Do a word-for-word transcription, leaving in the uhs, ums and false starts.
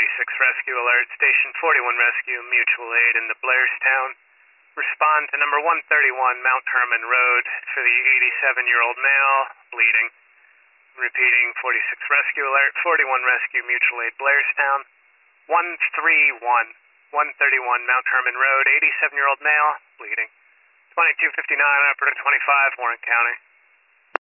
forty-six Rescue Alert, Station forty-one Rescue, Mutual Aid in the Blairstown. Respond to number one thirty-one Mount Herman Road for the eighty-seven-year-old male, bleeding. Repeating, forty-six Rescue Alert, forty-one Rescue, Mutual Aid, Blairstown. one thirty-one, one thirty-one Mount Herman Road, eighty-seven-year-old male, bleeding. twenty-two fifty-nine, operator twenty-five, Warren County.